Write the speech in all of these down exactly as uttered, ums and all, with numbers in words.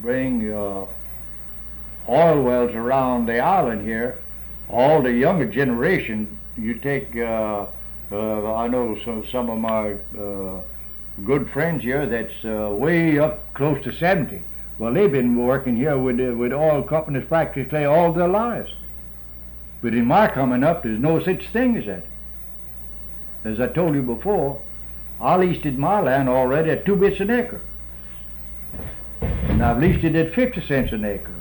bring uh, oil wells around the island here. All the younger generation, you take, uh, uh, I know some, some of my uh, good friends here that's uh, way up close to seventy. Well, they've been working here with, uh, with oil companies practically all their lives. But in my coming up, there's no such thing as that. As I told you before, I leased my land already at two bits an acre. And I've leased it at fifty cents an acre.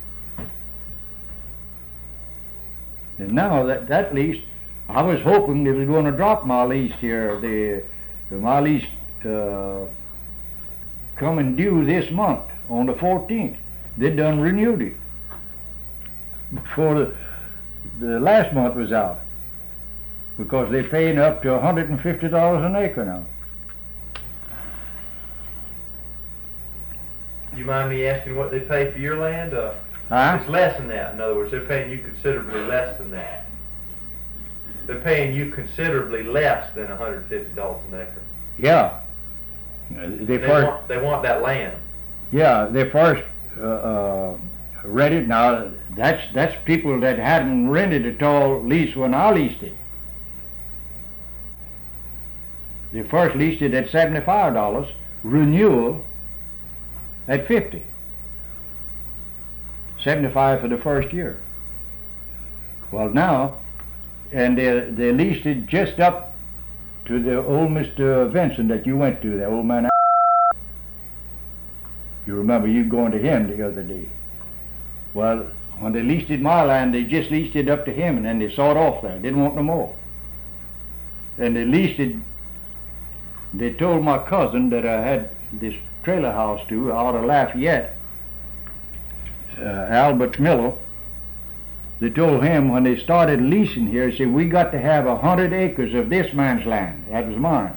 And now that, that lease, I was hoping they was going to drop my lease here. The, my lease uh, coming due this month on the fourteenth. They done renewed it before the, the last month was out, because they're paying up to one hundred fifty dollars an acre now. You mind me asking what they pay for your land? Uh, Huh? It's less than that. In other words, they're paying you considerably less than that. They're paying you considerably less than one hundred fifty dollars an acre. Yeah. They They first, want, they want that land. yeah, they first uh, uh, rented. Now that's that's people that hadn't rented at all lease when I leased it. They first leased it at seventy-five dollars, renewal at fifty. seventy-five for the first year. Well now, and they, they leased it just up to the old Mister Vincent that you went to, the old man. You remember you going to him the other day. Well, when they leased it my land, they just leased it up to him, and then they sawed off there. Didn't want no more. And they leased it, they told my cousin that I had this trailer house to out of Lafayette, Uh, Albert Miller. They told him when they started leasing here, they said, we got to have a hundred acres of this man's land. That was mine.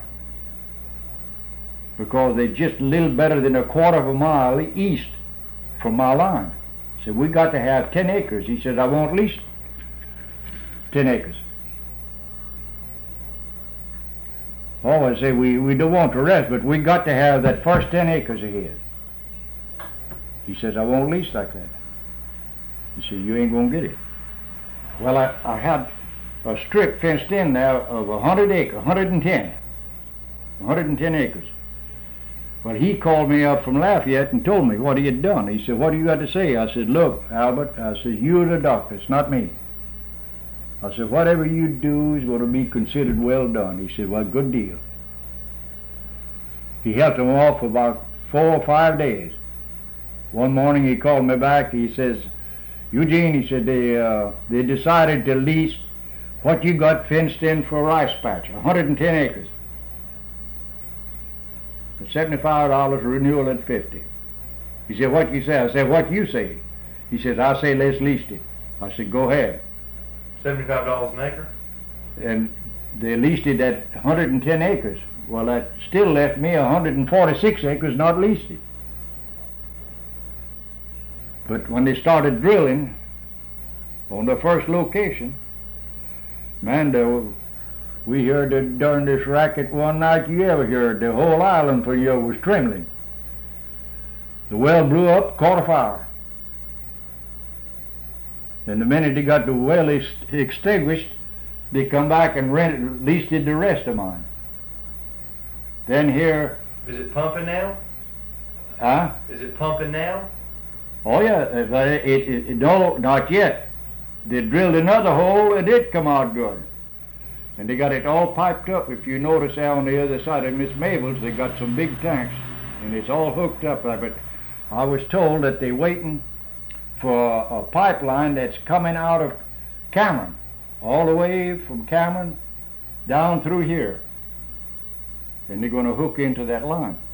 Because they're just a little better than a quarter of a mile east from my line. He said, we got to have ten acres. He said, I won't lease ten acres. Oh, I say, we, we don't want the rest, but we got to have that first ten acres of his. He says, I won't lease like that. He said, you ain't gonna get it. Well, I, I had a strip fenced in there of a hundred acres, one hundred ten. one hundred ten acres. Well, he called me up from Lafayette and told me what he had done. He said, what do you got to say? I said, look, Albert, I said, you're the doctor, it's not me. I said, whatever you do is going to be considered well done. He said, well, good deal. He helped him off for about four or five days. One morning he called me back. He says, Eugene, he said, they, uh, they decided to lease what you got fenced in for a rice patch, one hundred ten acres. At seventy-five dollars, renewal at fifty. He said, what you say? I said, what you say? He says, I say let's lease it. I said, go ahead. seventy-five dollars an acre? And they leased it at one hundred ten acres. Well, that still left me one hundred forty-six acres not leased it. But when they started drilling on the first location, man, the, we heard the darndest racket one night you ever heard. The whole island for you was trembling. The well blew up, caught a fire. And the minute they got the well ex extinguished, they come back and rented, leased it the rest of mine. Then here... Is it pumping now? Huh? Is it pumping now? Oh yeah, it, it, it, no, not yet. They drilled another hole, it did come out good. And they got it all piped up. If you notice out on the other side of Miss Mabel's, they got some big tanks, and it's all hooked up there. But I was told that they're waiting for a pipeline that's coming out of Cameron, all the way from Cameron down through here. And they're going to hook into that line.